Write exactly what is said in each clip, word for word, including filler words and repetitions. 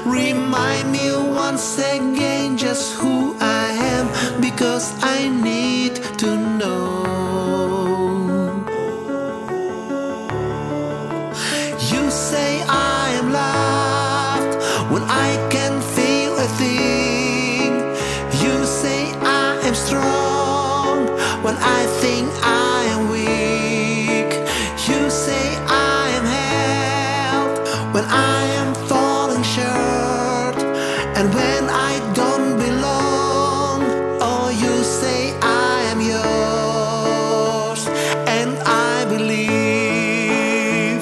Remind me once again just who I am, because I need to know. You say I am loved when I can feel a thing. You say I am strong when I think I am weak. You say I am held when I am falling short, and when I don't belong. Oh, you say I am yours, and I believe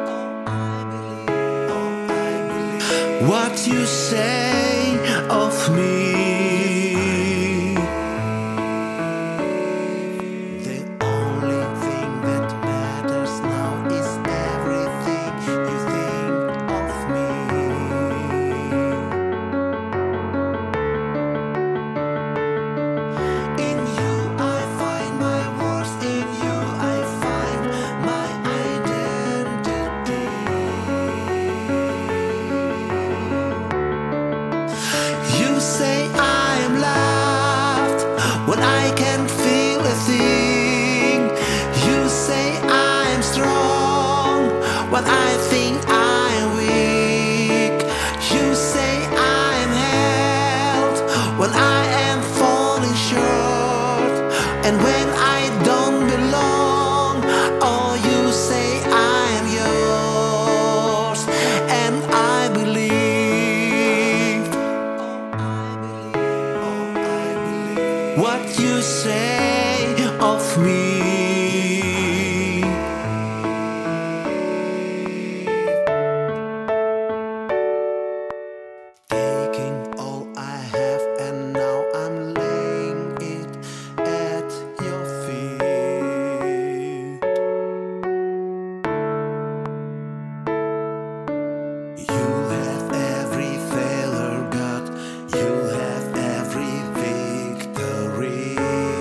what you say of me. The only thing that matters now is everything you think of me. In you I find my worth, in you I find my identity. You say I am loved when I can't feel a thing. You say I am strong when I think I am weak. You say I am held when I am falling short, and when I don't belong. Oh, you say I am yours, and I believe what you say of me. Taking all I have, and now I'm laying it at your feet. You have every failure, God. You have every victory.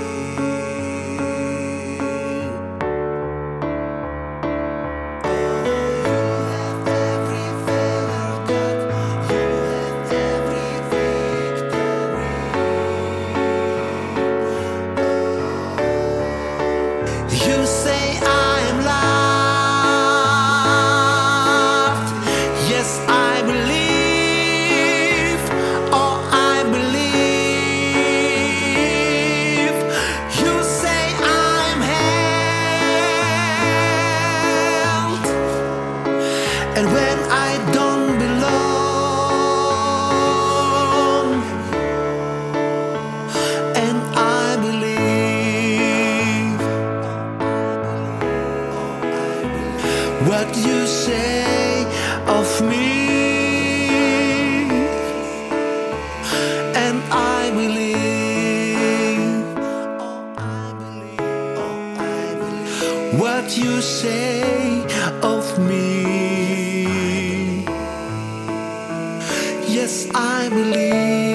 You say I am loved. Yes, I believe. Oh, I believe. You say I'm held, and when I don't belong, and I believe what you say of me, and I believe what you say of me. Yes, I believe.